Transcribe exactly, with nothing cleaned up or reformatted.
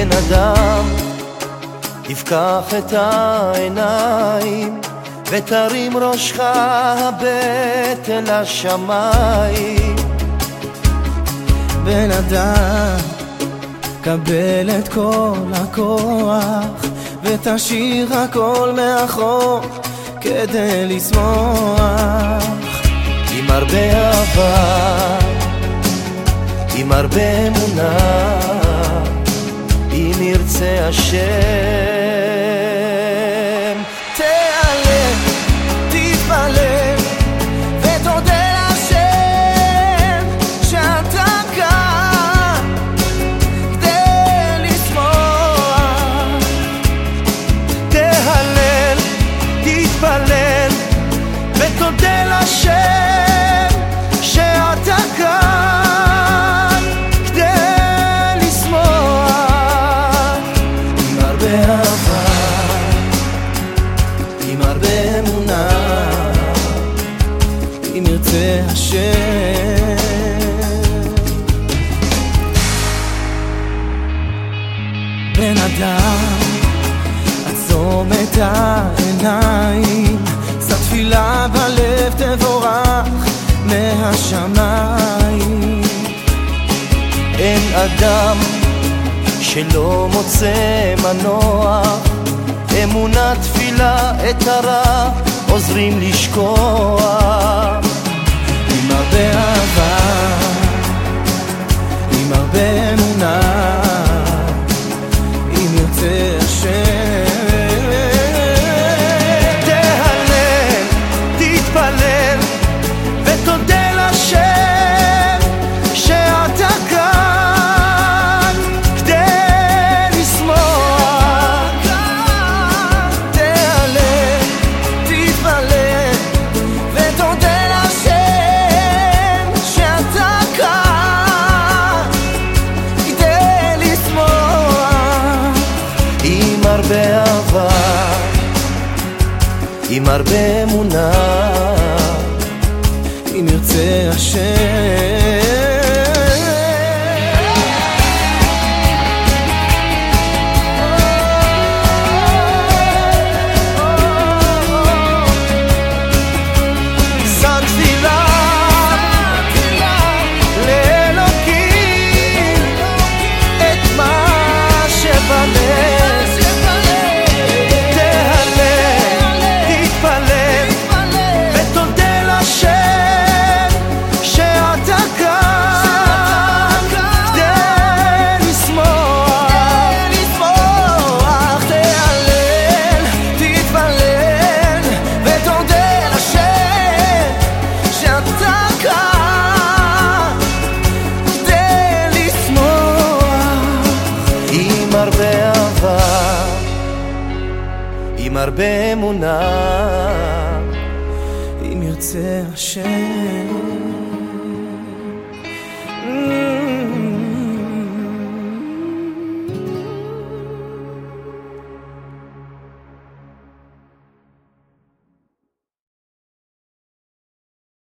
בן אדם, תפקח את העיניים ותרים ראשך הבט אל השמיים. בן אדם, קבל את כל הכוח ותשאיר הכל מאחור כדי לשמוח. עם הרבה אהבה, עם הרבה אמונה, אם ירצה השם. תעלה, תתפלל ותודה לשם שאתה כאן כדי לשמוח. תהלל, תתפלל ותודה לשם שאתה כאן כדי לשמוח. עם הרבה אהבה, עם הרבה אמונה, אם ירצה השם. בן אדם, עצום את העיניים, שא תפילה בלב תבורך מהשמיים. אין אדם שלא מוצא מנוח, אמונה תפילה את הרע עוזרים לשכוח. עם הרבה אהבה, עם הרבה אמונה, אם ירצה השם. תהלל, תתפלל ותודה לשם שאתה כאן כדי לשמוח. תהלל, תתפלל ותודה לשם שאתה כאן כדי לשמוח. עם הרבה אהבה, עם הרבה אמונה, אם ירצה השם. שא תפילה לאלוקים את מה שבלב. תהלל, תתפלל ותודה לשם שאתה כאן כדי לשמוח. תהלל, תתפלל ותודה לשם שאתה כאן כדי לשמוח. עם הרבה אהבה, עם הרבה אמונה, אם ירצה השם.